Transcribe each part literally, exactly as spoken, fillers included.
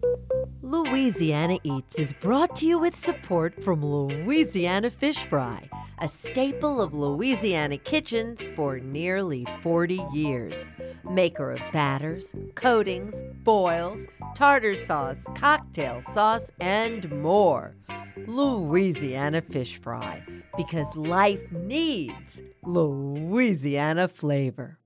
Louisiana Eats is brought to you with support from Louisiana Fish Fry, a staple of Louisiana kitchens for nearly forty years. Maker of batters, coatings, boils, tartar sauce, cocktail sauce, and more. Louisiana Fish Fry, because life needs Louisiana flavor.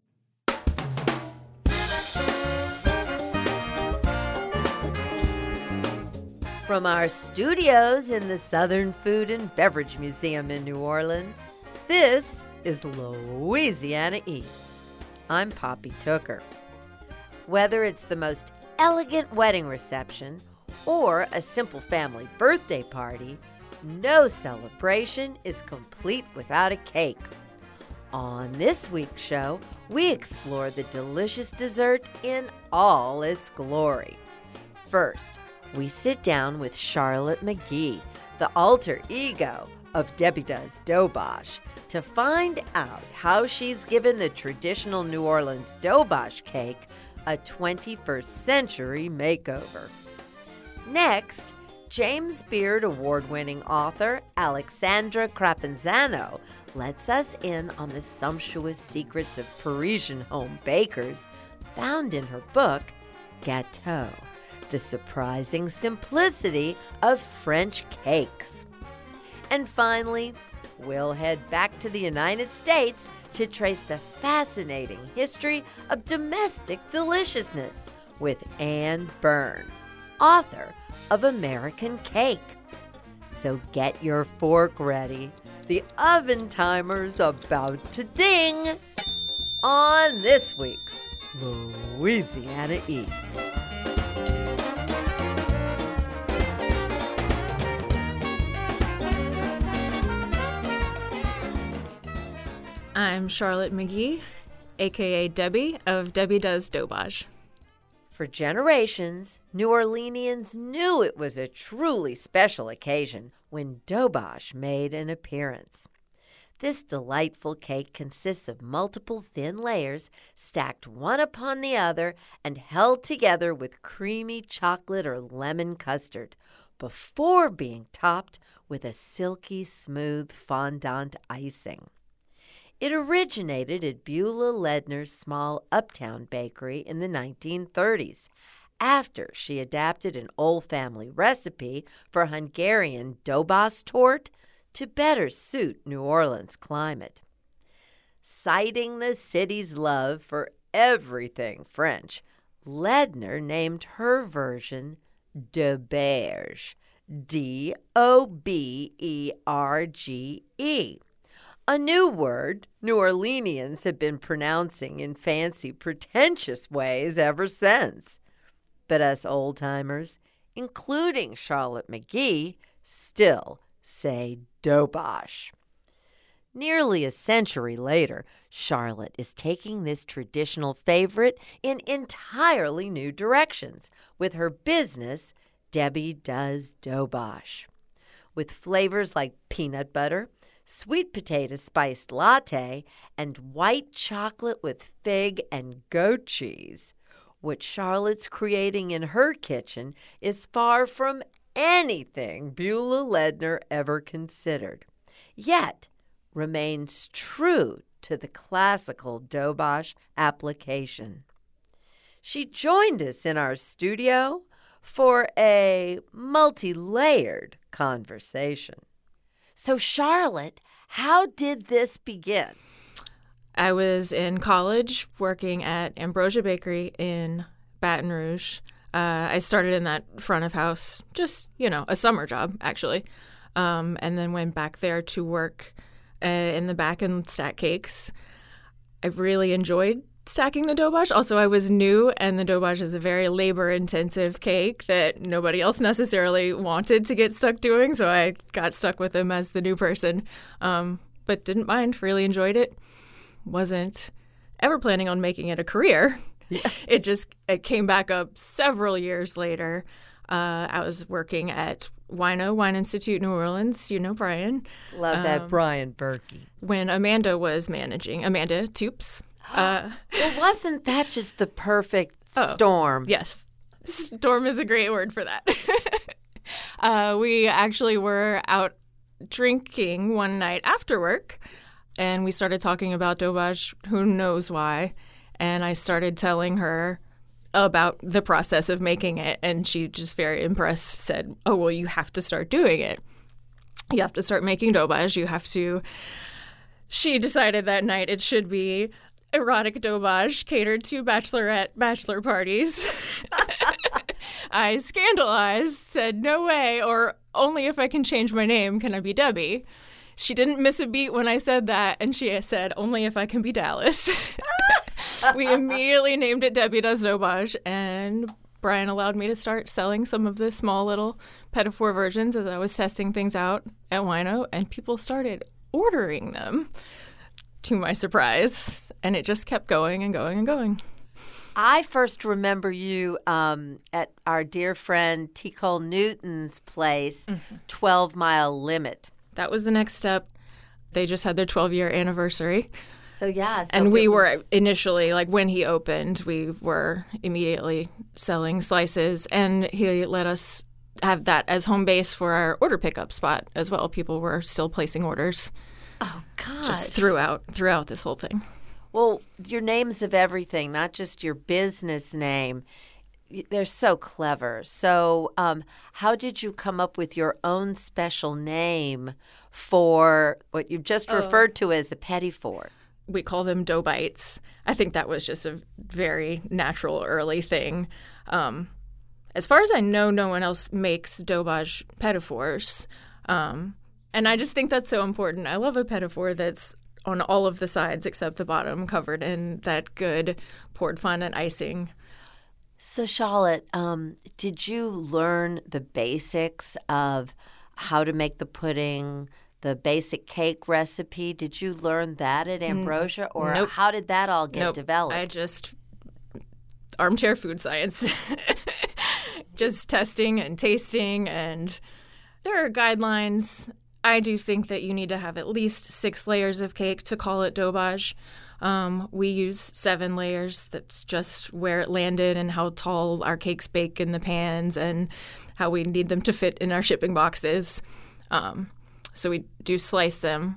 From our studios in the Southern Food and Beverage Museum in New Orleans, this is Louisiana Eats. I'm Poppy Tooker. Whether it's the most elegant wedding reception or a simple family birthday party, no celebration is complete without a cake. On this week's show, we explore the delicious dessert in all its glory. First, we sit down with Charlotte McGee, the alter ego of Debbie Does Dobosh, to find out how she's given the traditional New Orleans Dobosh cake a twenty-first century makeover. Next, James Beard Award-winning author Alexandra Crapanzano lets us in on the sumptuous secrets of Parisian home bakers found in her book, Gâteau: The Surprising Simplicity of French Cakes. And finally, we'll head back to the United States to trace the fascinating history of domestic deliciousness with Anne Byrne, author of American Cake. So get your fork ready. The oven timer's about to ding on this week's Louisiana Eats. I'm Charlotte McGee, a k a. Debbie of Debbie Does Dobosh. For generations, New Orleanians knew it was a truly special occasion when Dobosh made an appearance. This delightful cake consists of multiple thin layers stacked one upon the other and held together with creamy chocolate or lemon custard before being topped with a silky smooth fondant icing. It originated at Beulah Ledner's small uptown bakery in the nineteen thirties, after she adapted an old family recipe for Hungarian Dobosh tort to better suit New Orleans' climate. Citing the city's love for everything French, Ledner named her version Doberge, D O B E R G E. A new word New Orleanians have been pronouncing in fancy, pretentious ways ever since. But us old-timers, including Charlotte McGee, still say Dobosh. Nearly a century later, Charlotte is taking this traditional favorite in entirely new directions with her business, Debbie Does Dobosh. With flavors like peanut butter, sweet potato spiced latte, and white chocolate with fig and goat cheese. What Charlotte's creating in her kitchen is far from anything Beulah Ledner ever considered, yet remains true to the classical Dobosh application. She joined us in our studio for a multi-layered conversation. So, Charlotte, how did this begin? I was in college working at Ambrosia Bakery in Baton Rouge. Uh, I started in that front of house, just, you know, a summer job, actually, um, and then went back there to work uh, in the back and stack cakes. I really enjoyed stacking the Dobosh. Also, I was new, and the Dobosh is a very labor-intensive cake that nobody else necessarily wanted to get stuck doing, so I got stuck with them as the new person, um, but didn't mind, really enjoyed it. Wasn't ever planning on making it a career. Yeah. It just it came back up several years later. Uh, I was working at Wino, Wine Institute, New Orleans. You know Brian. Love that, um, Brian Berkey. When Amanda was managing, Amanda Toops. Uh, well, wasn't that just the perfect oh, storm? Yes. Storm is a great word for that. uh, we actually were out drinking one night after work, and we started talking about Dobaj, who knows why. And I started telling her about the process of making it, and she just very impressed said, oh, well, you have to start doing it. You have to start making Dobaj. You have to. She decided that night it should be erotic Dobaj catered to bachelorette bachelor parties. I scandalized, said, no way, or only if I can change my name can I be Debbie. She didn't miss a beat when I said that, and she said, only if I can be Dallas. We immediately named it Debbie Does Dobaj, and Brian allowed me to start selling some of the small little Petit Four versions as I was testing things out at Wino, and people started ordering them, to my surprise, and it just kept going and going and going. I first remember you um, at our dear friend T. Cole Newton's place, mm-hmm. twelve mile Limit. That was the next step. They just had their twelve-year anniversary. So, yeah. So and we was... were initially, like when he opened, we were immediately selling slices, and he let us have that as home base for our order pickup spot as well. People were still placing orders. Oh, God. Just throughout, throughout this whole thing. Well, your names of everything, not just your business name, they're so clever. So um, how did you come up with your own special name for what you've just oh. referred to as a Petit Four? We call them dough bites. I think that was just a very natural early thing. Um, as far as I know, no one else makes Dobaj Petit Fours. Um, and I just think that's so important. I love a Petit Four that's on all of the sides except the bottom covered in that good poured fondant icing. So, Charlotte, um, did you learn the basics of how to make the pudding, the basic cake recipe? Did you learn that at Ambrosia, or nope. how did that all get nope. developed? I just armchair food science, just testing and tasting, and there are guidelines. I do think that you need to have at least six layers of cake to call it Dobaj. Um, we use seven layers. That's just where it landed and how tall our cakes bake in the pans and how we need them to fit in our shipping boxes. Um, so we do slice them.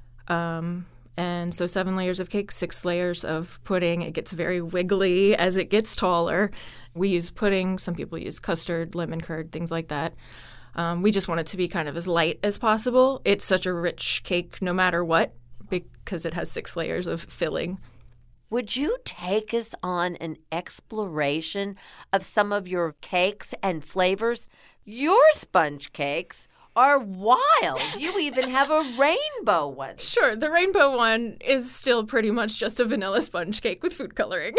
Um, and so seven layers of cake, six layers of pudding. It gets very wiggly as it gets taller. We use pudding. Some people use custard, lemon curd, things like that. Um, we just want it to be kind of as light as possible. It's such a rich cake no matter what because it has six layers of filling. Would you take us on an exploration of some of your cakes and flavors? Your sponge cakes are wild. You even have a rainbow one. Sure. The rainbow one is still pretty much just a vanilla sponge cake with food coloring.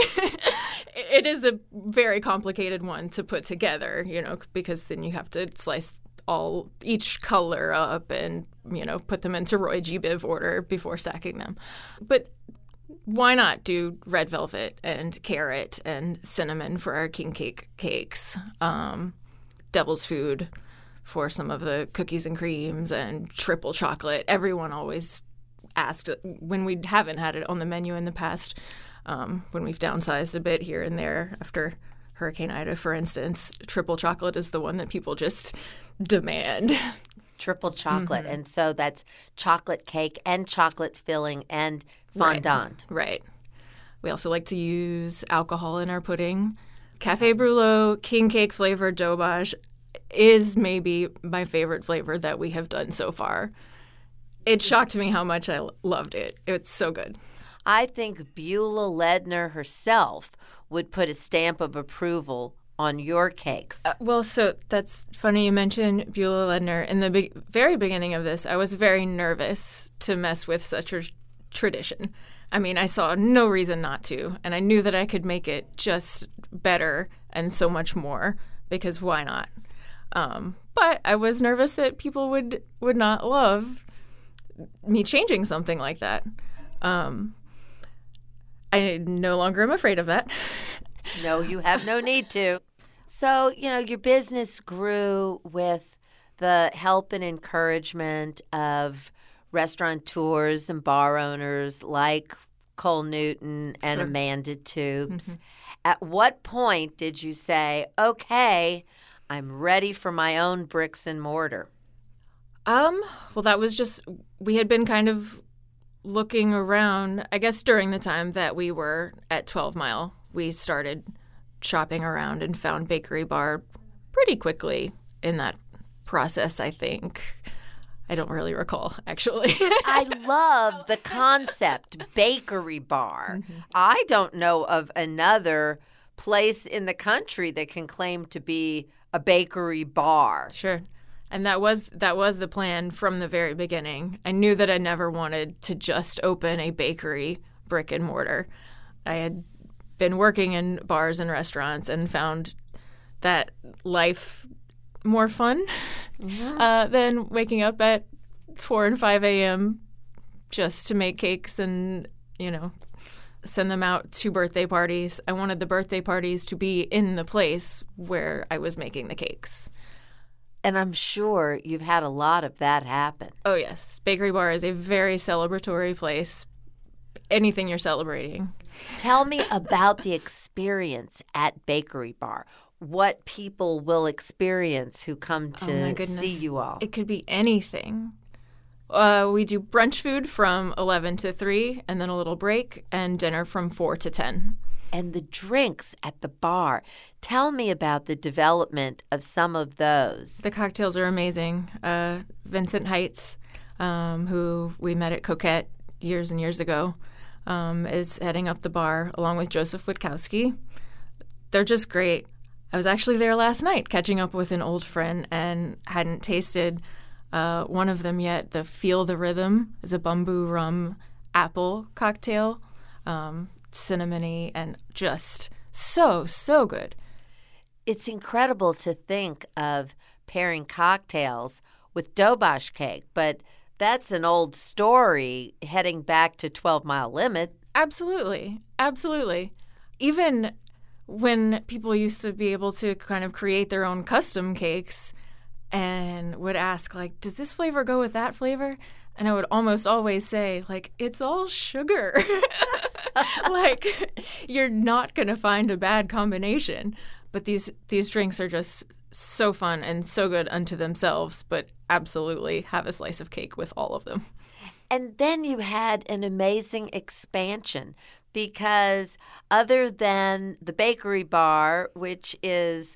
It is a very complicated one to put together, you know, because then you have to slice all each color up and, you know, put them into Roy G. Biv order before stacking them. But why not do red velvet and carrot and cinnamon for our king cake cakes? Um, devil's food for some of the cookies and creams, and triple chocolate. Everyone always asked when we haven't had it on the menu in the past, um, when we've downsized a bit here and there after Hurricane Ida, for instance. Triple chocolate is the one that people just demand. Triple chocolate. Mm-hmm. And so that's chocolate cake and chocolate filling and fondant. Right. right. We also like to use alcohol in our pudding. Café Brûlot king cake flavored Dobaj is maybe my favorite flavor that we have done so far. It shocked me how much I loved it. It's so good. I think Beulah Ledner herself would put a stamp of approval on your cakes. Uh, well, so that's funny you mentioned Beulah Ledner. In the be- very beginning of this, I was very nervous to mess with such a tradition. I mean, I saw no reason not to, and I knew that I could make it just better and so much more, because why not? Um, but I was nervous that people would, would not love me changing something like that. Um, I no longer am afraid of that. No, you have no need to. So, you know, your business grew with the help and encouragement of restaurateurs and bar owners like Cole Newton and Sure. Amanda Tubes. Mm-hmm. At what point did you say, okay, I'm ready for my own bricks and mortar? Um, well, that was just, we had been kind of looking around, I guess during the time that we were at twelve Mile, we started shopping around and found Bakery Bar pretty quickly in that process, I think. I don't really recall, actually. I love the concept, Bakery Bar. Mm-hmm. I don't know of another place in the country that can claim to be a bakery bar. Sure. And that was that was the plan from the very beginning. I knew that I never wanted to just open a bakery brick and mortar. I had been working in bars and restaurants and found that life more fun mm-hmm. uh, than waking up at four and five a.m. just to make cakes and, you know, send them out to birthday parties. I wanted the birthday parties to be in the place where I was making the cakes. And I'm sure you've had a lot of that happen. Oh, yes. Bakery Bar is a very celebratory place. Anything you're celebrating. Tell me about the experience at Bakery Bar. What people will experience who come to oh my goodness. see you all. It could be anything. Uh, we do brunch food from eleven to three, and then a little break, and dinner from four to ten. And the drinks at the bar. Tell me about the development of some of those. The cocktails are amazing. Uh, Vincent Heights, um, who we met at Coquette years and years ago, um, is heading up the bar along with Joseph Witkowski. They're just great. I was actually there last night catching up with an old friend and hadn't tasted uh, one of them yet. The Feel the Rhythm is a bamboo rum apple cocktail. Um cinnamony and just so, so good. It's incredible to think of pairing cocktails with Dobosh cake, but that's an old story heading back to twelve Mile Limit. Absolutely. Absolutely. Even when people used to be able to kind of create their own custom cakes and would ask, like, does this flavor go with that flavor? And I would almost always say, like, it's all sugar. Like, you're not going to find a bad combination. But these these drinks are just so fun and so good unto themselves, but absolutely have a slice of cake with all of them. And then you had an amazing expansion because other than the Bakery Bar, which is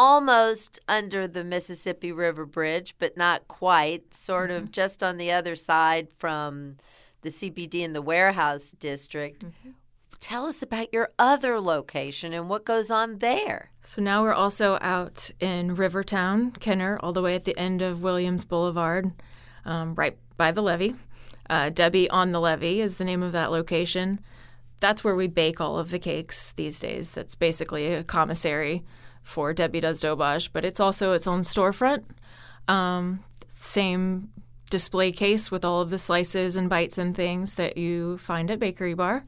almost under the Mississippi River Bridge, but not quite, sort mm-hmm. of just on the other side from the C B D and the Warehouse District. Mm-hmm. Tell us about your other location and what goes on there. So now we're also out in Rivertown, Kenner, all the way at the end of Williams Boulevard, um, right by the levee. Uh, Debbie on the Levee is the name of that location. That's where we bake all of the cakes these days. That's basically a commissary for Debbie Does Dobosh, but it's also its own storefront. Um, same display case with all of the slices and bites and things that you find at Bakery Bar.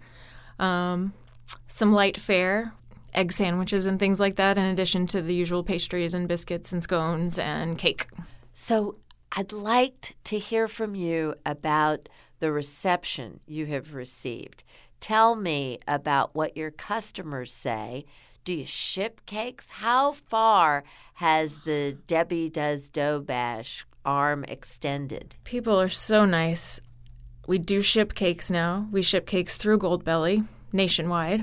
Um, some light fare, egg sandwiches and things like that, in addition to the usual pastries and biscuits and scones and cake. So I'd like to hear from you about the reception you have received. Tell me about what your customers say. Do you ship cakes? How far has the Debbie Does Dobosh arm extended? People are so nice. We do ship cakes now. We ship cakes through Goldbelly nationwide.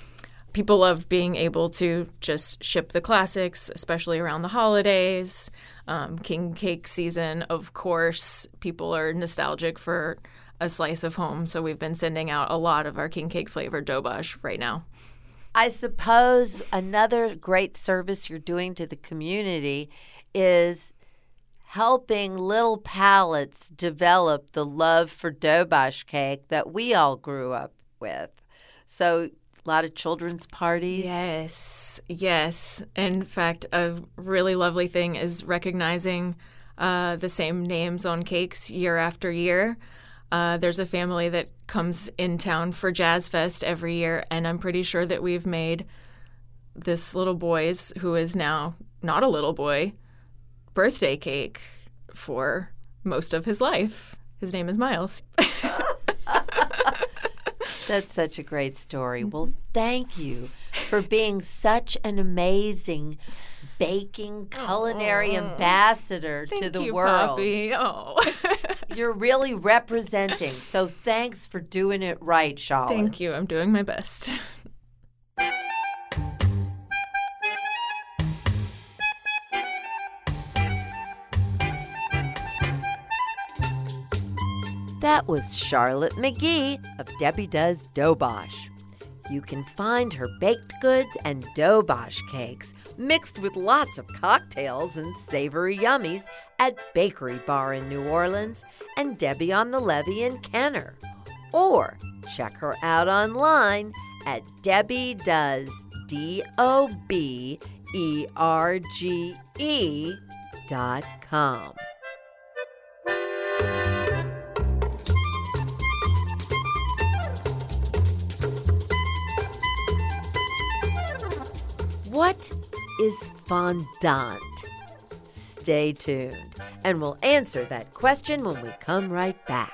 People love being able to just ship the classics, especially around the holidays. Um, King cake season, of course. People are nostalgic for a slice of home, so we've been sending out a lot of our King cake flavored Dobosh right now. I suppose another great service you're doing to the community is helping little palates develop the love for Dobosh cake that we all grew up with. So a lot of children's parties. Yes, yes. In fact, a really lovely thing is recognizing uh, the same names on cakes year after year. Uh, there's a family that comes in town for Jazz Fest every year, and I'm pretty sure that we've made this little boy's, who is now not a little boy, birthday cake for most of his life. His name is Miles. That's such a great story. Well, thank you for being such an amazing baking culinary oh, ambassador to the you, world. Poppy. Oh. You're really representing. So thanks for doing it right, Charlotte. Thank you. I'm doing my best. That was Charlotte McGee of Debbie Does Dobosh. You can find her baked goods and Dobosh cakes mixed with lots of cocktails and savory yummies at Bakery Bar in New Orleans and Debbie on the Levee in Kenner. Or check her out online at Debbie Does, D O B E R G E dot com. What is fondant? Stay tuned, and we'll answer that question when we come right back.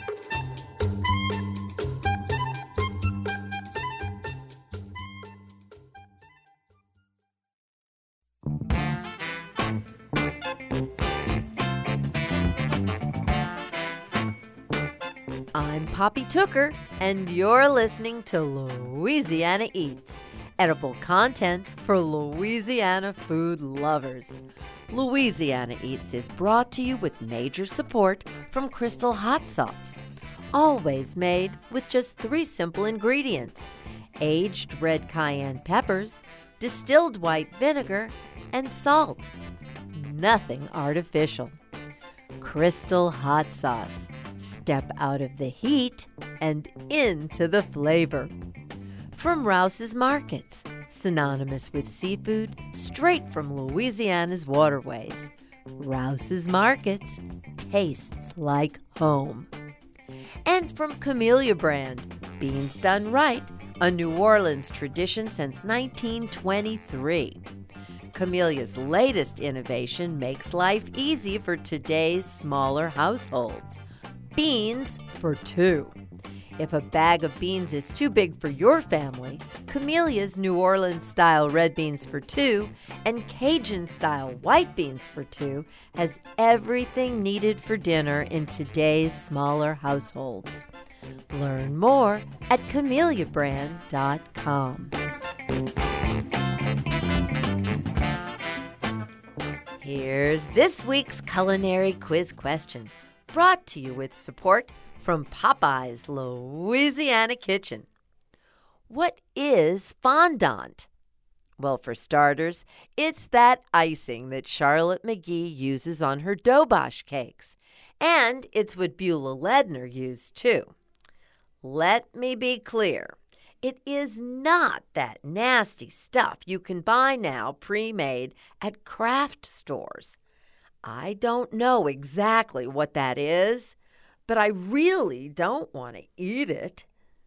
I'm Poppy Tooker, and you're listening to Louisiana Eats. Edible content for Louisiana food lovers. Louisiana Eats is brought to you with major support from Crystal Hot Sauce. Always made with just three simple ingredients: aged red cayenne peppers, distilled white vinegar, and salt. Nothing artificial. Crystal Hot Sauce. Step out of the heat and into the flavor. From Rouse's Markets, synonymous with seafood straight from Louisiana's waterways. Rouse's Markets tastes like home. And from Camellia Brand, beans done right, a New Orleans tradition since nineteen twenty-three. Camellia's latest innovation makes life easy for today's smaller households. Beans for two. If a bag of beans is too big for your family, Camellia's New Orleans-style red beans for two and Cajun-style white beans for two has everything needed for dinner in today's smaller households. Learn more at camellia brand dot com. Here's this week's culinary quiz question, brought to you with support from Popeye's Louisiana Kitchen. What is fondant? Well, for starters, it's that icing that Charlotte McGee uses on her Dobosh cakes. And it's what Beulah Ledner used, too. Let me be clear. It is not that nasty stuff you can buy now pre-made at craft stores. I don't know exactly what that is, but I really don't want to eat it.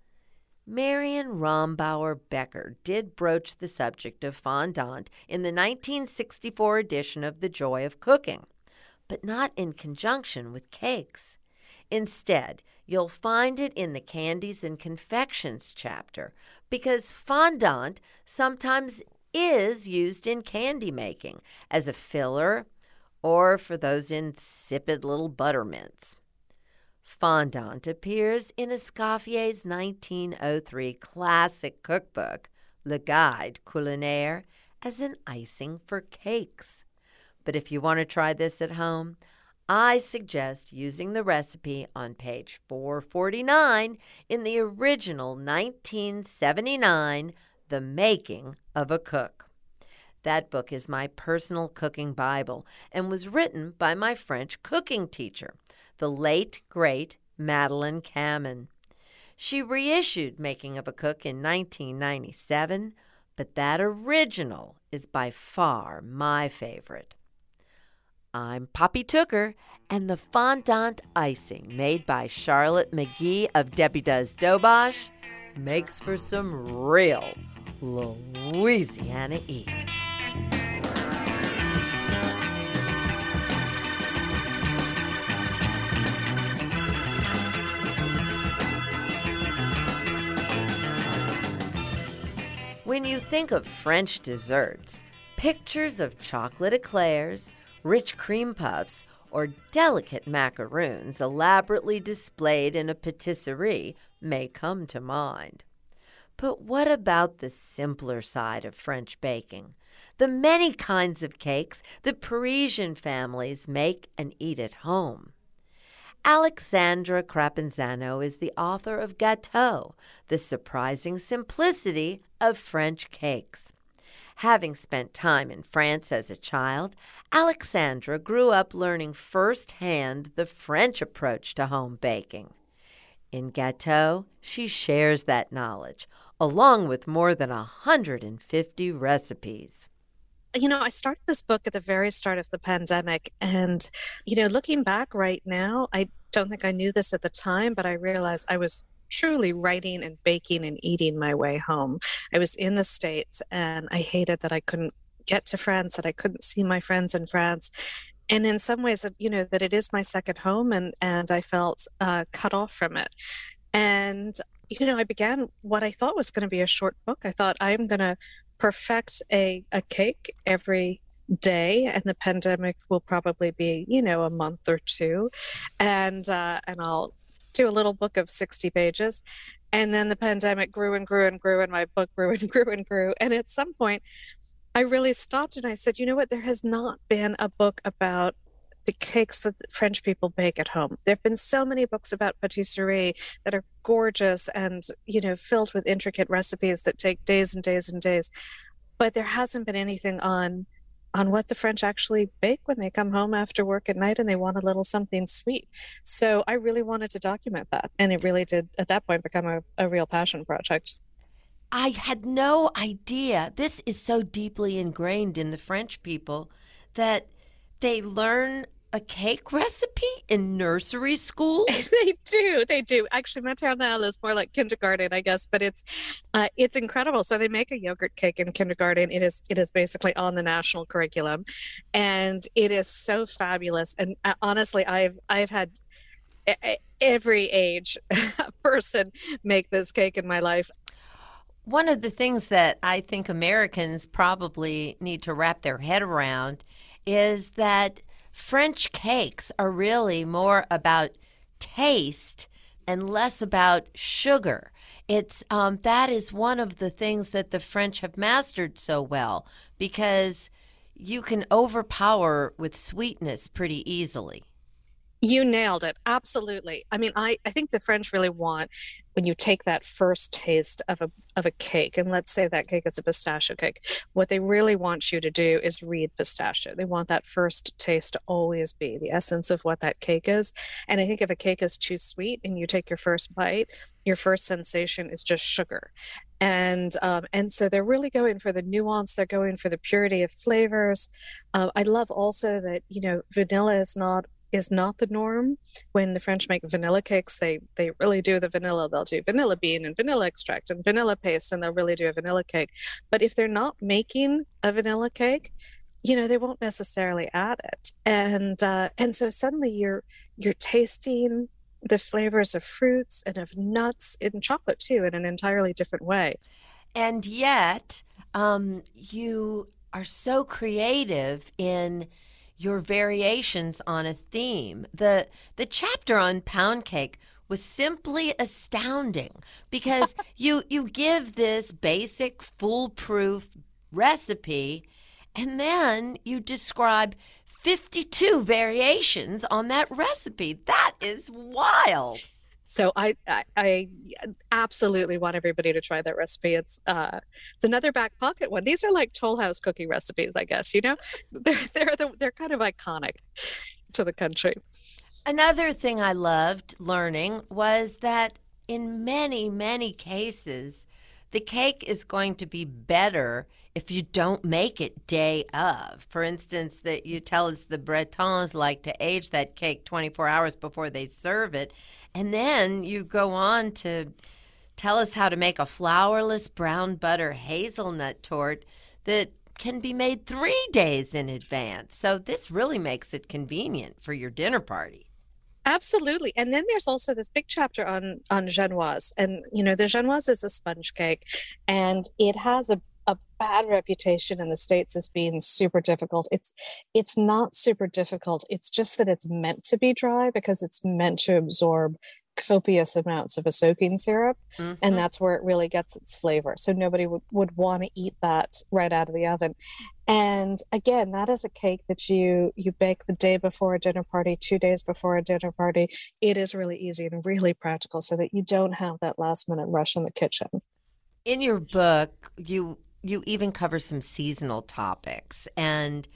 Marion Rombauer Becker did broach the subject of fondant in the nineteen sixty-four edition of The Joy of Cooking, but not in conjunction with cakes. Instead, you'll find it in the Candies and Confections chapter, because fondant sometimes is used in candy making as a filler or for those insipid little buttermints. Fondant appears in Escoffier's nineteen oh three classic cookbook, Le Guide Culinaire, as an icing for cakes. But if you want to try this at home, I suggest using the recipe on page four forty-nine in the original nineteen seventy-nine The Making of a Cook. That book is my personal cooking Bible and was written by my French cooking teacher, the late, great Madeleine Camin. She reissued Making of a Cook in nineteen ninety-seven, but that original is by far my favorite. I'm Poppy Tooker, and the fondant icing made by Charlotte McGee of Debbie Does Dobosh makes for some real Louisiana Eats. When you think of French desserts, pictures of chocolate eclairs, rich cream puffs, or delicate macaroons elaborately displayed in a patisserie may come to mind. But what about the simpler side of French baking? The many kinds of cakes that Parisian families make and eat at home. Alexandra Crapanzano is the author of Gâteaux, The Surprising Simplicity of French Cakes. Having spent time in France as a child, Alexandra grew up learning firsthand the French approach to home baking. In Gâteaux, she shares that knowledge, along with more than one hundred fifty recipes. You know, I started this book at the very start of the pandemic. And, you know, looking back right now, I don't think I knew this at the time, but I realized I was truly writing and baking and eating my way home. I was in the States and I hated that I couldn't get to France, that I couldn't see my friends in France. And in some ways, that you know, that it is my second home, and, and I felt uh, cut off from it. And, you know, I began what I thought was going to be a short book. I thought I'm going to perfect a, a cake every day, and the pandemic will probably be, you know, a month or two. And, uh, and I'll do a little book of sixty pages. And then the pandemic grew and grew and grew, and my book grew and grew and grew. And at some point, I really stopped and I said, you know what, there has not been a book about the cakes that French people bake at home. There have been so many books about patisserie that are gorgeous and, you know, filled with intricate recipes that take days and days and days. But there hasn't been anything on on what the French actually bake when they come home after work at night and they want a little something sweet. So I really wanted to document that. And it really did, at that point, become a, a real passion project. I had no idea. This is so deeply ingrained in the French people that they learn a cake recipe in nursery school. They do. They do. Actually, maternelle is more like kindergarten, I guess, but it's uh, it's incredible. So they make a yogurt cake in kindergarten. It is it is basically on the national curriculum, and it is so fabulous. And uh, honestly, I've I've had every age person make this cake in my life. One of the things that I think Americans probably need to wrap their head around is that French cakes are really more about taste and less about sugar. It's um, that is one of the things that the French have mastered so well, because you can overpower with sweetness pretty easily. You nailed it. Absolutely. I mean, I, I think the French really want, when you take that first taste of a of a cake, and let's say that cake is a pistachio cake, what they really want you to do is read pistachio. They want that first taste to always be the essence of what that cake is. And I think if a cake is too sweet and you take your first bite, your first sensation is just sugar. And um, and so they're really going for the nuance. They're going for the purity of flavors. Uh, I love also that, you know, vanilla is not is not the norm. When the French make vanilla cakes, they they really do the vanilla. They'll do vanilla bean and vanilla extract and vanilla paste, and they'll really do a vanilla cake. But if they're not making a vanilla cake, you know, they won't necessarily add it. And uh, and so suddenly you're you're tasting the flavors of fruits and of nuts and chocolate too in an entirely different way. And yet, um, you are so creative in your variations on a theme. The the chapter on pound cake was simply astounding because you you give this basic foolproof recipe and then you describe fifty-two variations on that recipe. That is wild. So I, I, I absolutely want everybody to try that recipe. It's uh, it's another back pocket one. These are like Toll House cookie recipes, I guess. You know, they're they're the, they're kind of iconic to the country. Another thing I loved learning was that in many many cases, the cake is going to be better if you don't make it day of. For instance, that you tell us the Bretons like to age that cake twenty-four hours before they serve it. And then you go on to tell us how to make a flourless brown butter hazelnut tort that can be made three days in advance. So this really makes it convenient for your dinner party. Absolutely. And then there's also this big chapter on on genoise. And you know, the genoise is a sponge cake, and it has a a bad reputation in the States as being super difficult. It's it's not super difficult. It's just that it's meant to be dry because it's meant to absorb copious amounts of a soaking syrup, Mm-hmm. and that's where it really gets its flavor. So nobody would, would want to eat that right out of the oven. And again, that is a cake that you you bake the day before a dinner party, two days before a dinner party. It is really easy and really practical so that you don't have that last minute rush in the kitchen. In your book, you you even cover some seasonal topics and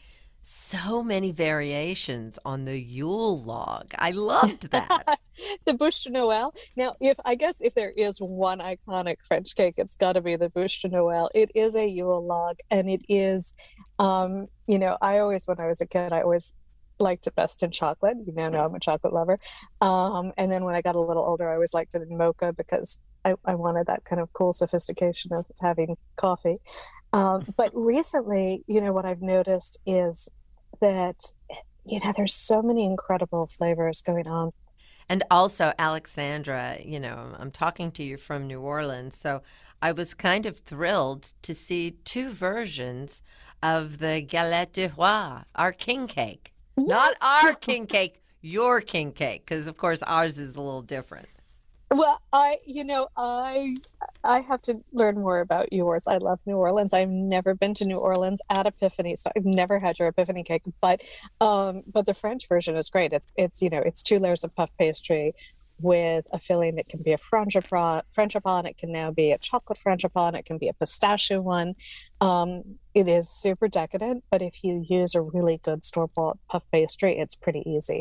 so many variations on the Yule log. I loved that. The bûche de Noël. Now, if I guess if there is one iconic French cake, it's got to be the bûche de Noël. It is a Yule log, and it is, um, you know, I always, when I was a kid, I always liked it best in chocolate. You know, now I'm a chocolate lover. Um, and then when I got a little older, I always liked it in mocha because I, I wanted that kind of cool sophistication of having coffee. Um, but recently, you know, what I've noticed is that, you know, there's so many incredible flavors going on. And also, Alexandra, you know, I'm talking to you from New Orleans, so I was kind of thrilled to see two versions of the galette de roi, our king cake. Yes. Not our king cake, your king cake, because, of course, ours is a little different. Well, I, you know, I, I have to learn more about yours. I love New Orleans. I've never been to New Orleans at Epiphany, so I've never had your Epiphany cake. But, um, but the French version is great. It's, it's, you know, it's two layers of puff pastry with a filling that can be a frangipane. Frangipane. It can now be a chocolate frangipane. It can be a pistachio one. Um, it is super decadent, but if you use a really good store-bought puff pastry, it's pretty easy.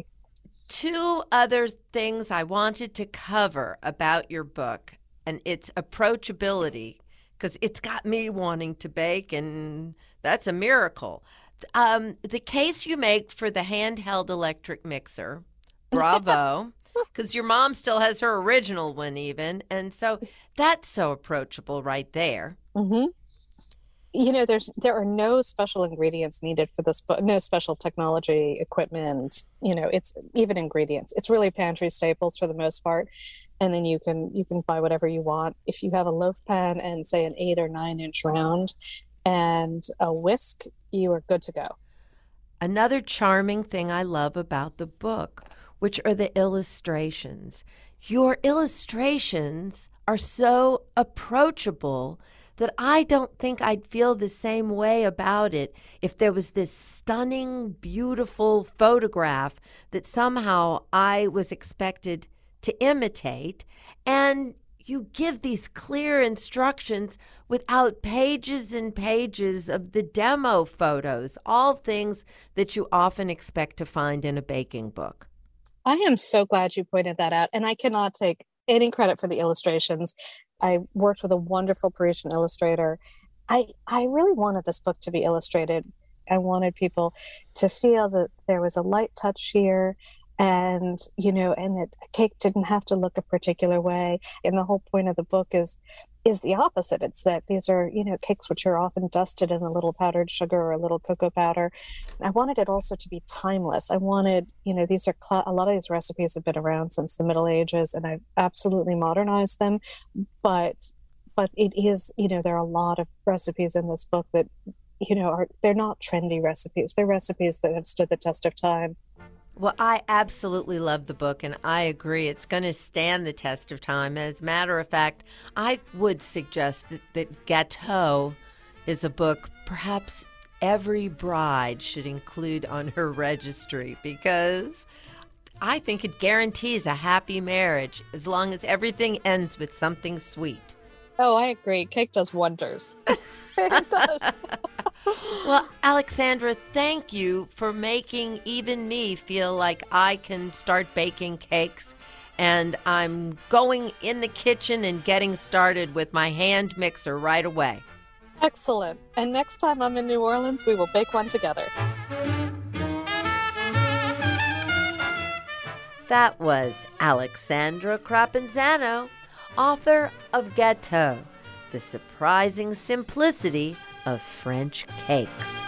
Two other things I wanted to cover about your book, and its approachability, because it's got me wanting to bake, and that's a miracle. Um, the case you make for the handheld electric mixer, bravo, because your mom still has her original one even, and so that's so approachable right there. Mm-hmm. You know, there's there are no special ingredients needed for this book, no special technology, equipment, you know, it's even ingredients. It's really pantry staples for the most part. And then you can you can buy whatever you want. If you have a loaf pan and say an eight or nine inch round and a whisk, you are good to go. Another charming thing I love about the book, which are the illustrations. Your illustrations are so approachable that I don't think I'd feel the same way about it if there was this stunning, beautiful photograph that somehow I was expected to imitate. And you give these clear instructions without pages and pages of the demo photos, all things that you often expect to find in a baking book. I am so glad you pointed that out. And I cannot take any credit for the illustrations. I worked with a wonderful Parisian illustrator. I I really wanted this book to be illustrated. I wanted people to feel that there was a light touch here, and, you know, and that a cake didn't have to look a particular way. And the whole point of the book is is the opposite. It's that these are, you know, cakes which are often dusted in a little powdered sugar or a little cocoa powder. I wanted it also to be timeless. I wanted, you know, these are, cl- a lot of these recipes have been around since the Middle Ages, and I've absolutely modernized them. But, but it is, you know, there are a lot of recipes in this book that, you know, are, they're not trendy recipes. They're recipes that have stood the test of time. Well, I absolutely love the book, and I agree. It's going to stand the test of time. As a matter of fact, I would suggest that, that Gâteau is a book perhaps every bride should include on her registry, because I think it guarantees a happy marriage as long as everything ends with something sweet. Oh, I agree. Cake does wonders. It does. Well, Alexandra, thank you for making even me feel like I can start baking cakes. And I'm going in the kitchen and getting started with my hand mixer right away. Excellent. And next time I'm in New Orleans, we will bake one together. That was Alexandra Crapanzano, author of Gâteau, The Surprising Simplicity of French Cakes.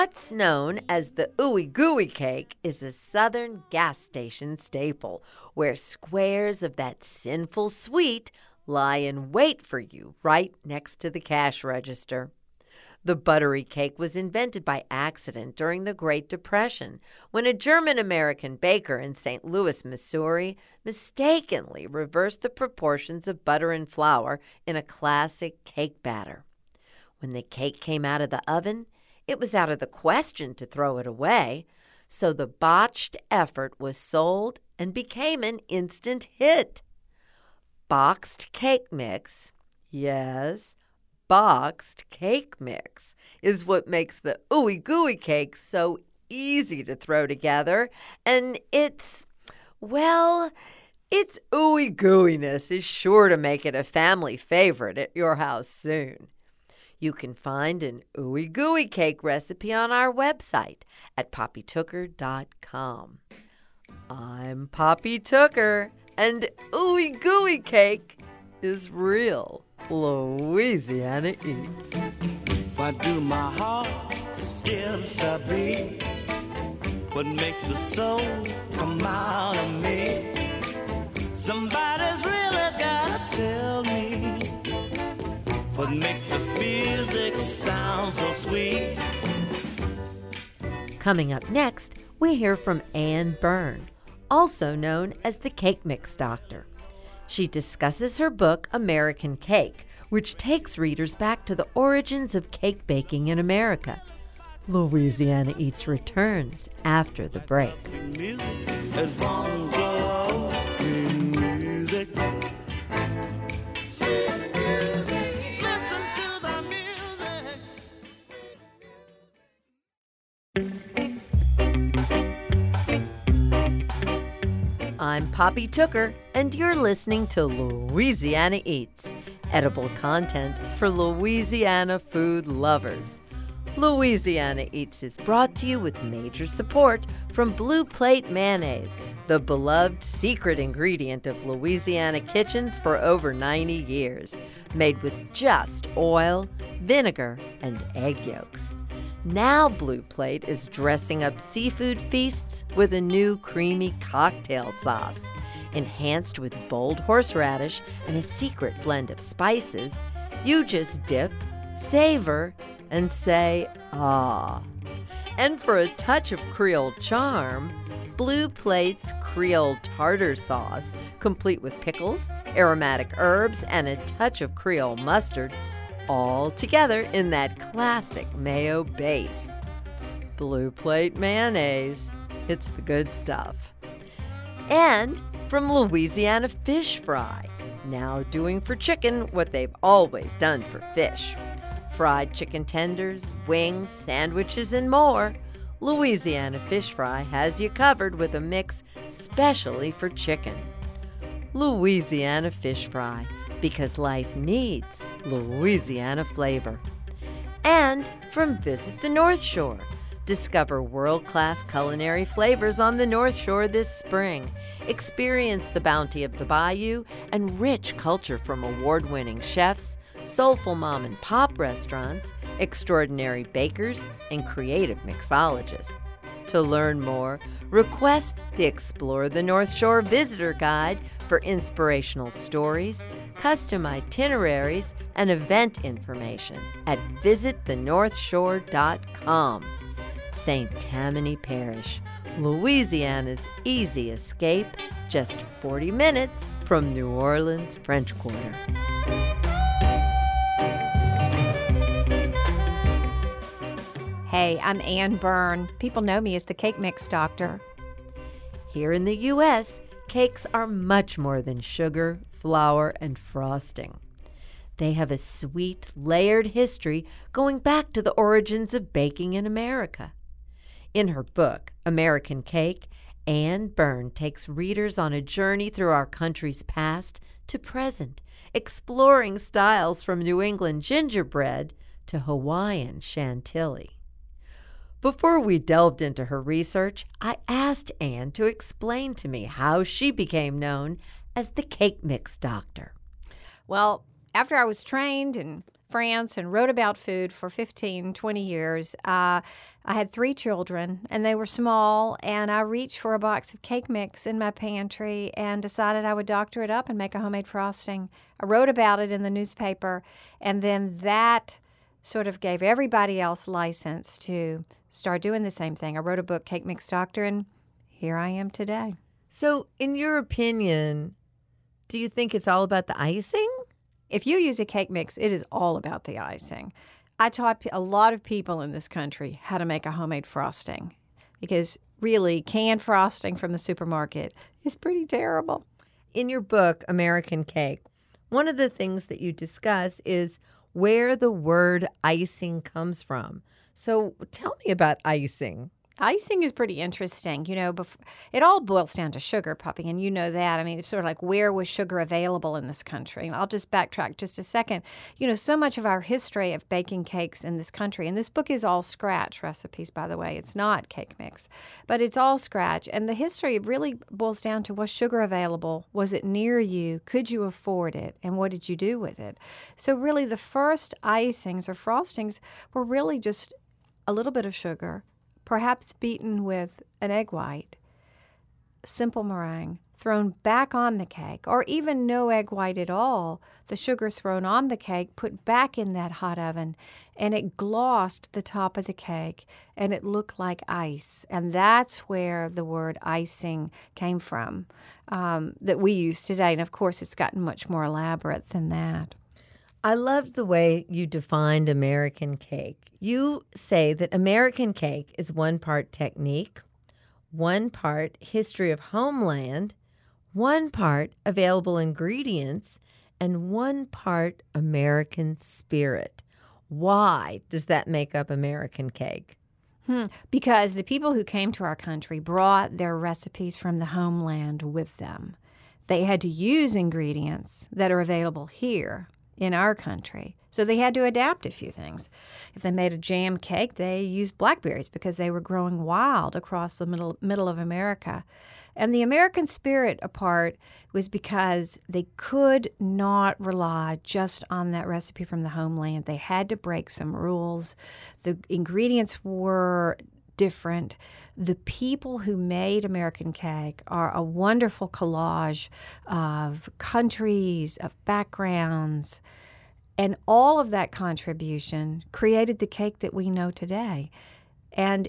What's known as the ooey gooey cake is a southern gas station staple where squares of that sinful sweet lie in wait for you right next to the cash register. The buttery cake was invented by accident during the Great Depression when a German-American baker in Saint Louis, Missouri, mistakenly reversed the proportions of butter and flour in a classic cake batter. When the cake came out of the oven, it was out of the question to throw it away, so the botched effort was sold and became an instant hit. Boxed cake mix, yes, boxed cake mix is what makes the ooey gooey cake so easy to throw together, and it's, well, its ooey gooiness is sure to make it a family favorite at your house soon. You can find an ooey gooey cake recipe on our website at poppy tooker dot com. I'm Poppy Tooker, and ooey gooey cake is real Louisiana Eats. Why do my heart skips a beat? What makes the soul come out of me? Somebody's really gotta tell me what makes this music sound so sweet. Coming up next, we hear from Ann Byrne, also known as the Cake Mix Doctor. She discusses her book, American Cake, which takes readers back to the origins of cake baking in America. Louisiana Eats returns after the break. I'm Poppy Tooker, and you're listening to Louisiana Eats, edible content for Louisiana food lovers. Louisiana Eats is brought to you with major support from Blue Plate Mayonnaise, the beloved secret ingredient of Louisiana kitchens for over ninety years, made with just oil, vinegar, and egg yolks. Now Blue Plate is dressing up seafood feasts with a new creamy cocktail sauce. Enhanced with bold horseradish and a secret blend of spices, you just dip, savor, and say, ah. And for a touch of Creole charm, Blue Plate's Creole tartar sauce, complete with pickles, aromatic herbs, and a touch of Creole mustard, all together in that classic mayo base. Blue Plate Mayonnaise, it's the good stuff. And from Louisiana Fish Fry, now doing for chicken what they've always done for fish. Fried chicken tenders, wings, sandwiches, and more, Louisiana Fish Fry has you covered with a mix specially for chicken. Louisiana Fish Fry, because life needs Louisiana flavor. And from Visit the North Shore, discover world-class culinary flavors on the North Shore this spring. Experience the bounty of the bayou and rich culture from award-winning chefs, soulful mom and pop restaurants, extraordinary bakers, and creative mixologists. To learn more, request the Explore the North Shore Visitor Guide for inspirational stories, custom itineraries, and event information at visit the north shore dot com. Saint Tammany Parish, Louisiana's easy escape, just forty minutes from New Orleans French Quarter. Hey, I'm Ann Byrne. People know me as the Cake Mix Doctor. Here in the U S, cakes are much more than sugar, flour, and frosting. They have a sweet, layered history going back to the origins of baking in America. In her book, American Cake, Ann Byrne takes readers on a journey through our country's past to present, exploring styles from New England gingerbread to Hawaiian chantilly. Before we delved into her research, I asked Ann to explain to me how she became known as the Cake Mix Doctor. Well, after I was trained in France and wrote about food for fifteen, twenty years, uh, I had three children, and they were small, and I reached for a box of cake mix in my pantry and decided I would doctor it up and make a homemade frosting. I wrote about it in the newspaper, and then that sort of gave everybody else license to start doing the same thing. I wrote a book, Cake Mix Doctor, and here I am today. So, in your opinion, do you think it's all about the icing? If you use a cake mix, it is all about the icing. I taught a lot of people in this country how to make a homemade frosting because really canned frosting from the supermarket is pretty terrible. In your book, American Cake, one of the things that you discuss is where the word icing comes from. So tell me about icing. Icing is pretty interesting. You know, bef- it all boils down to sugar, Puppy, and you know that. I mean, it's sort of like where was sugar available in this country? And I'll just backtrack just a second. You know, so much of our history of baking cakes in this country, and this book is all scratch recipes, by the way. It's not cake mix, but it's all scratch. And the history really boils down to was sugar available? Was it near you? Could you afford it? And what did you do with it? So really the first icings or frostings were really just a little bit of sugar, perhaps beaten with an egg white, simple meringue, thrown back on the cake, or even no egg white at all, the sugar thrown on the cake, put back in that hot oven, and it glossed the top of the cake, and it looked like ice. And that's where the word icing came from, um, that we use today. And, of course, it's gotten much more elaborate than that. I loved the way you defined American cake. You say that American cake is one part technique, one part history of homeland, one part available ingredients, and one part American spirit. Why does that make up American cake? Hmm. Because the people who came to our country brought their recipes from the homeland with them. They had to use ingredients that are available here in our country. So they had to adapt a few things. If they made a jam cake, they used blackberries because they were growing wild across the middle middle of America. And the American spirit apart was because they could not rely just on that recipe from the homeland. They had to break some rules. The ingredients were different. The people who made American cake are a wonderful collage of countries, of backgrounds, and all of that contribution created the cake that we know today. And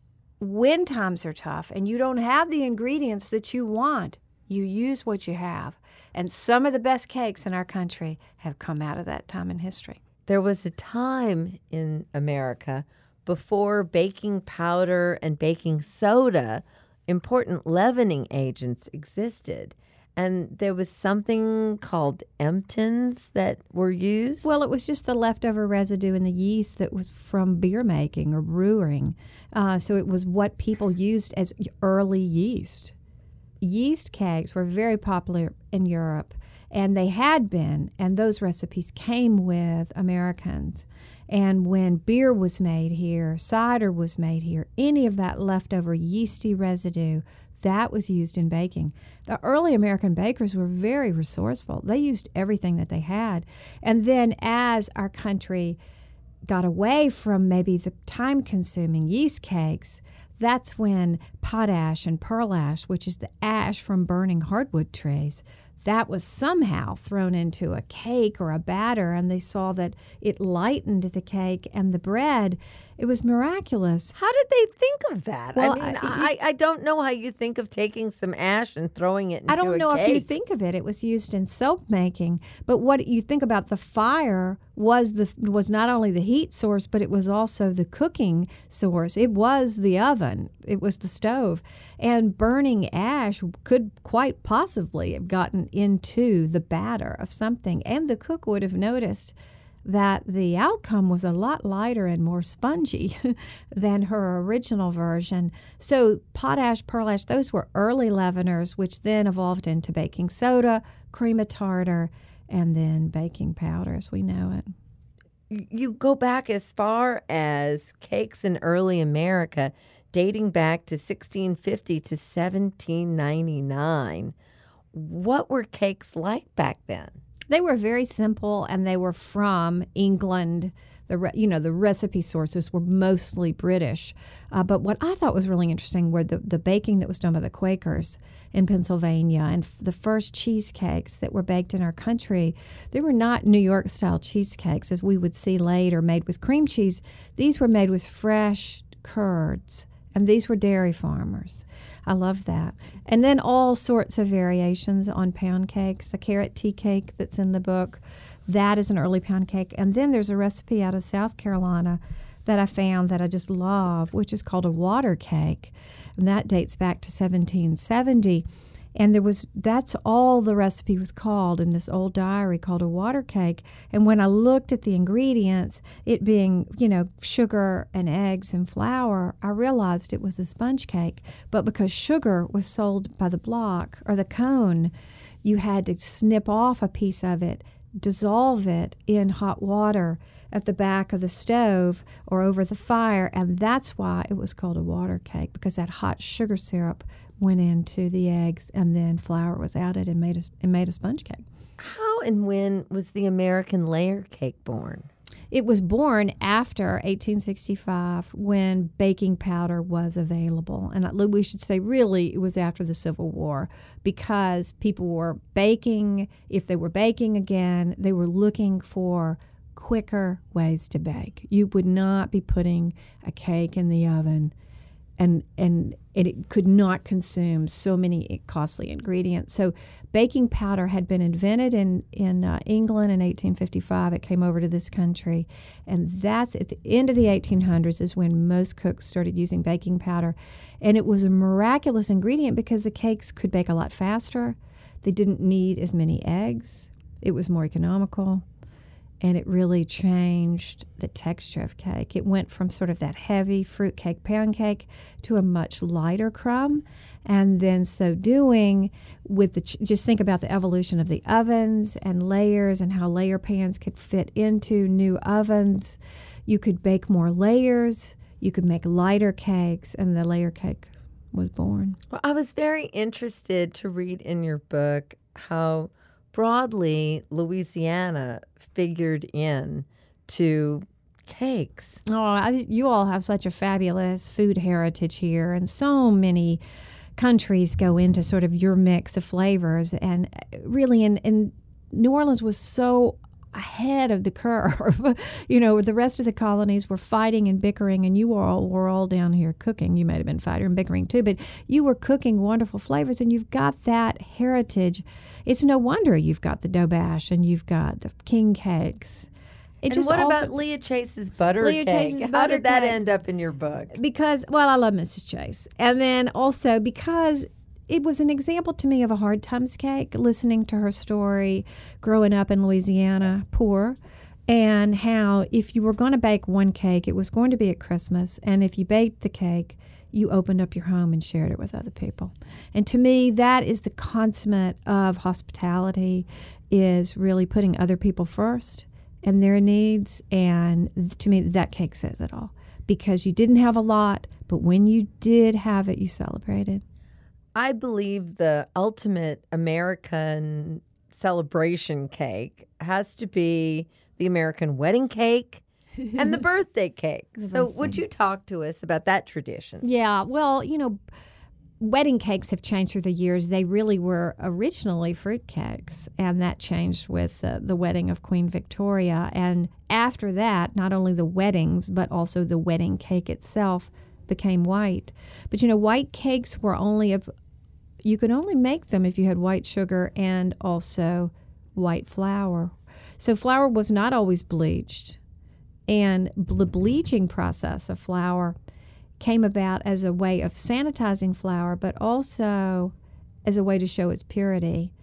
when times are tough and you don't have the ingredients that you want, you use what you have. And some of the best cakes in our country have come out of that time in history. There was a time in America before baking powder and baking soda, important leavening agents existed. And there was something called Emptins that were used? Well, it was just the leftover residue in the yeast that was from beer making or brewing. Uh, so it was what people used as early yeast. Yeast cakes were very popular in Europe, and they had been, and those recipes came with Americans. And when beer was made here, cider was made here, any of that leftover yeasty residue, that was used in baking. The early American bakers were very resourceful. They used everything that they had. And then as our country got away from maybe the time-consuming yeast cakes, that's when potash and pearl ash, which is the ash from burning hardwood trees, that was somehow thrown into a cake or a batter, and they saw that it lightened the cake and the bread. It was miraculous. How did they think of that? Well, I mean, I- I, I don't know how you think of taking some ash and throwing it into I don't a know cake. if you think of it. It was used in soap making, but what you think about the fire was the was not only the heat source, but it was also the cooking source. It was the oven. It was the stove, and burning ash could quite possibly have gotten into the batter of something, and the cook would have noticed that the outcome was a lot lighter and more spongy than her original version. So potash, pearl ash, those were early leaveners, which then evolved into baking soda, cream of tartar, and then baking powder as we know it. You go back as far as cakes in early America, dating back to sixteen fifty to seventeen ninety-nine. What were cakes like back then? They were very simple, and they were from England. the re- you know the recipe sources were mostly British. Uh, but what I thought was really interesting were the, the baking that was done by the Quakers in Pennsylvania, and f- the first cheesecakes that were baked in our country. They were not New York style cheesecakes as we would see later, made with cream cheese. These were made with fresh curds, and these were dairy farmers. I love that. And then all sorts of variations on pound cakes. The carrot tea cake that's in the book, that is an early pound cake. And then there's a recipe out of South Carolina that I found that I just love, which is called a water cake. And that dates back to seventeen seventy. And there was that's all the recipe was called in this old diary, called a water cake. And when I looked at the ingredients, it being, you know, sugar and eggs and flour, I realized it was a sponge cake. But because sugar was sold by the block or the cone, you had to snip off a piece of it, dissolve it in hot water at the back of the stove or over the fire, and that's why it was called a water cake, because that hot sugar syrup went into the eggs and then flour was added and made a, and made a sponge cake. How and when was the American layer cake born? It was born after eighteen sixty-five when baking powder was available. And we should say really it was after the Civil War, because people were baking. If they were baking again, they were looking for quicker ways to bake. You would not be putting a cake in the oven and and it could not consume so many costly ingredients. So baking powder had been invented in, in uh, England in eighteen fifty-five. It came over to this country, and that's at the end of the eighteen hundreds is when most cooks started using baking powder. And it was a miraculous ingredient because the cakes could bake a lot faster. They didn't need as many eggs. It was more economical. And it really changed the texture of cake. It went from sort of that heavy fruit cake, pound cake, to a much lighter crumb. And then so doing, with the ch- just think about the evolution of the ovens and layers and how layer pans could fit into new ovens. You could bake more layers. You could make lighter cakes, and the layer cake was born. Well, I was very interested to read in your book how broadly Louisiana figured in to cakes. Oh, I, you all have such a fabulous food heritage here, and so many countries go into sort of your mix of flavors. And really, in, in New Orleans was so ahead of the curve. You know, the rest of the colonies were fighting and bickering, and you all were all down here cooking. You might have been fighting and bickering too, but you were cooking wonderful flavors, and you've got that heritage. It's no wonder you've got the dough bash and you've got the king cakes. It and just what about sorts- Leah Chase's butter Leah cake? Chase's How butter did that cake. end up in your book? Because, well, I love Missus Chase. And then also because it was an example to me of a hard times cake, listening to her story growing up in Louisiana, poor, and how if you were going to bake one cake, it was going to be at Christmas. And if you baked the cake, you opened up your home and shared it with other people. And to me, that is the consummate of hospitality, is really putting other people first and their needs. And to me, that cake says it all, because you didn't have a lot, but when you did have it, you celebrated. I believe the ultimate American celebration cake has to be the American wedding cake and the birthday cake. The So birthday. would you talk to us about that tradition? Yeah, well, you know, wedding cakes have changed through the years. They really were originally fruit cakes, and that changed with uh, the wedding of Queen Victoria. And after that, not only the weddings, but also the wedding cake itself became white. But, you know, white cakes were only, of, you could only make them if you had white sugar and also white flour. So flour was not always bleached. And the bleaching process of flour came about as a way of sanitizing flour, but also as a way to show its purity.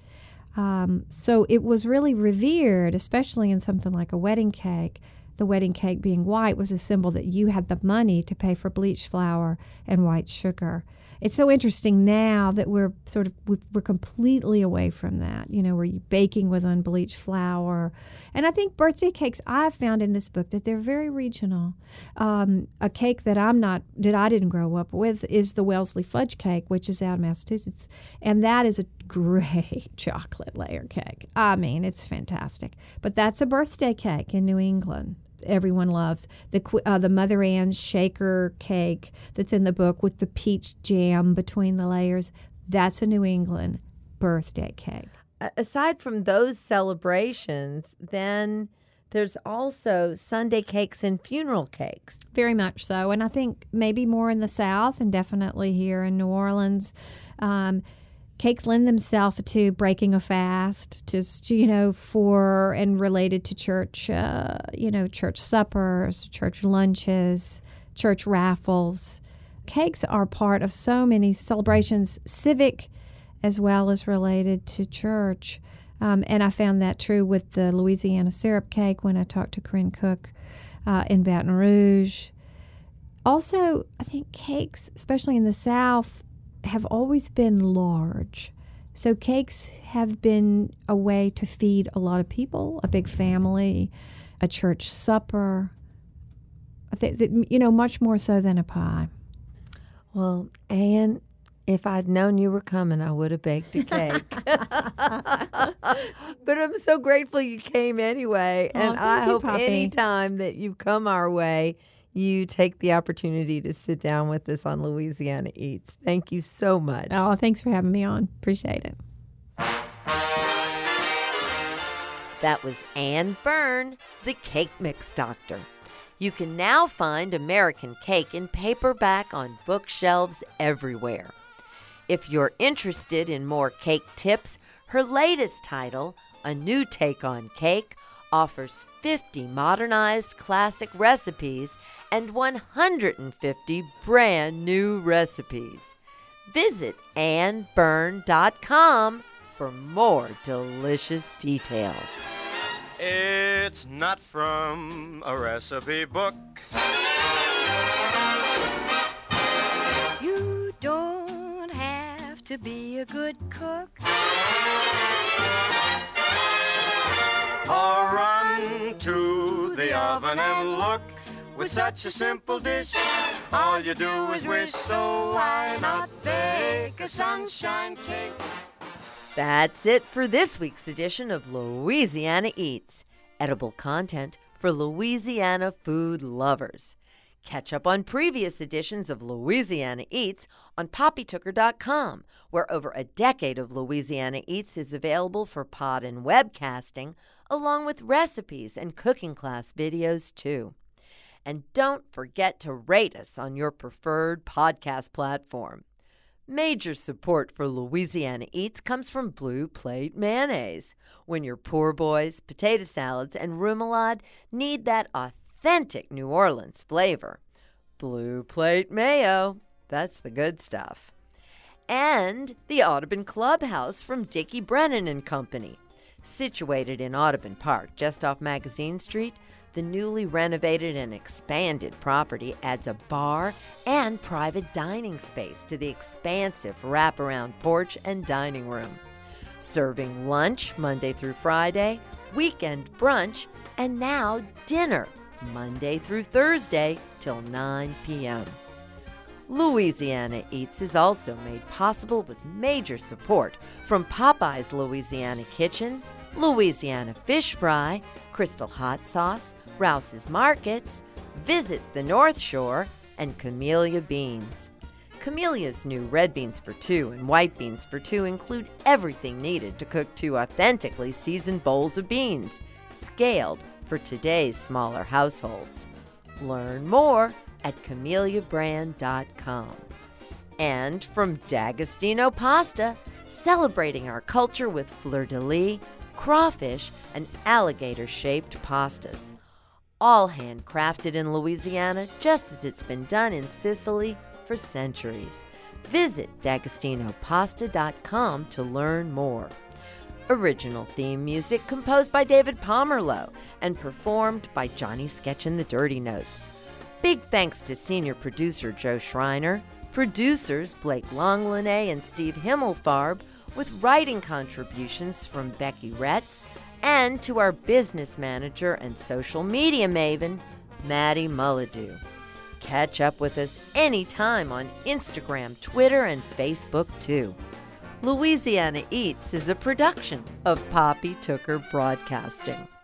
Um, so it was really revered, especially in something like a wedding cake. The wedding cake being white was a symbol that you had the money to pay for bleached flour and white sugar. It's so interesting now that we're sort of we're completely away from that. You know, we're baking with unbleached flour, and I think birthday cakes I've found in this book that they're very regional. Um, a cake that I'm not that I didn't grow up with is the Wellesley fudge cake, which is out of Massachusetts, and that is a great chocolate layer cake. I mean, it's fantastic. But that's a birthday cake in New England. everyone loves. The Qu- uh, the Mother Ann's shaker cake that's in the book with the peach jam between the layers, that's a New England birthday cake. Aside from those celebrations, then there's also Sunday cakes and funeral cakes. Very much so. And I think maybe more in the South and definitely here in New Orleans. Um, cakes lend themselves to breaking a fast, just, you know, for and related to church, uh, you know, church suppers, church lunches, church raffles. Cakes are part of so many celebrations, civic as well as related to church. Um, and I found that true with the Louisiana syrup cake when I talked to Corinne Cook uh, in Baton Rouge. Also, I think cakes, especially in the South, have always been large. So cakes have been a way to feed a lot of people, a big family, a church supper. I think that, you know, much more so than a pie. Well, Anne, if I'd known you were coming, I would have baked a cake. But I'm so grateful you came anyway. Oh, and thank I you, hope Poppy. any time that you come our way, you take the opportunity to sit down with us on Louisiana Eats. Thank you so much. Oh, thanks for having me on. Appreciate it. That was Anne Byrne, the Cake Mix Doctor. You can now find American Cake in paperback on bookshelves everywhere. If you're interested in more cake tips, her latest title, A New Take on Cake, offers fifty modernized classic recipes and one hundred fifty brand new recipes. Visit ann byrne dot com for more delicious details. It's not from a recipe book. You don't have to be a good cook. Or run to the oven and look. With such a simple dish, all you do is wish. So why not bake a sunshine cake? That's it for this week's edition of Louisiana Eats, edible content for Louisiana food lovers. Catch up on previous editions of Louisiana Eats on poppy tooker dot com, where over a decade of Louisiana Eats is available for pod and webcasting, along with recipes and cooking class videos too. And don't forget to rate us on your preferred podcast platform. Major support for Louisiana Eats comes from Blue Plate Mayonnaise. When your poor boys, potato salads, and remoulade need that authentic New Orleans flavor. Blue Plate Mayo, that's the good stuff. And the Audubon Clubhouse from Dickie Brennan and Company. Situated in Audubon Park, just off Magazine Street, the newly renovated and expanded property adds a bar and private dining space to the expansive wraparound porch and dining room. Serving lunch Monday through Friday, weekend brunch, and now dinner Monday through Thursday till nine p.m. Louisiana Eats is also made possible with major support from Popeye's Louisiana Kitchen, Louisiana Fish Fry, Crystal Hot Sauce, Rouse's Markets, Visit the North Shore, and Camellia Beans. Camelia's new red beans for two and white beans for two include everything needed to cook two authentically seasoned bowls of beans, scaled for today's smaller households. Learn more at camellia brand dot com. And from D'Agostino Pasta, celebrating our culture with fleur-de-lis, crawfish, and alligator-shaped pastas. All handcrafted in Louisiana, just as it's been done in Sicily for centuries. Visit D'Agostino Pasta dot com to learn more. Original theme music composed by David Pomerleau and performed by Johnny Sketch and the Dirty Notes. Big thanks to senior producer Joe Schreiner, producers Blake Longlinay and Steve Himmelfarb, with writing contributions from Becky Retz, and to our business manager and social media maven, Maddie Mullidew. Catch up with us anytime on Instagram, Twitter, and Facebook, too. Louisiana Eats is a production of Poppy Tooker Broadcasting.